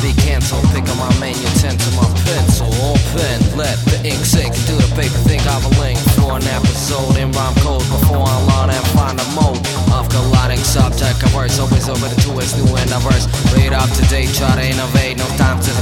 be cancelled. Pick up my menu, tend to my pencil. Open, let the ink sink through the paper. Think I've a link for an episode in rhyme code before I learn and find a mode of colliding subject and verse. Always over the two ways, new and diverse. Read up to date, try to innovate. No time to